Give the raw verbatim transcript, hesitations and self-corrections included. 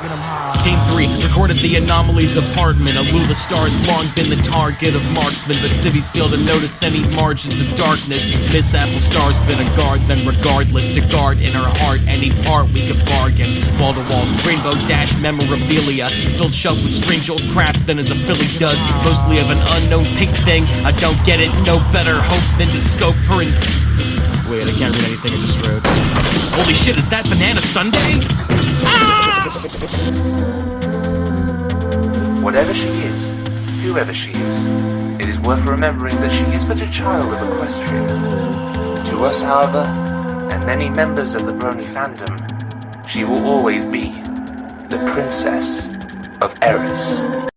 Team three recorded the Anomalies apartment. Alula Star's long been the target of marksmen, but civvies fail to notice any margins of darkness. Miss Apple Star's been a guard, then regardless to guard in her heart any part we could bargain. Wall to wall, rainbow dash memorabilia, filled shelf with strange old craps than as a Philly does. Mostly of an unknown pink thing. I don't get it, no better hope than to scope her and. Wait, I can't read anything I just wrote. Holy shit, is that Banana Sunday? Ah! Whatever she is, whoever she is, it is worth remembering that she is but a child of Equestria. To us, however, and many members of the Brony fandom, she will always be the Princess of Eris.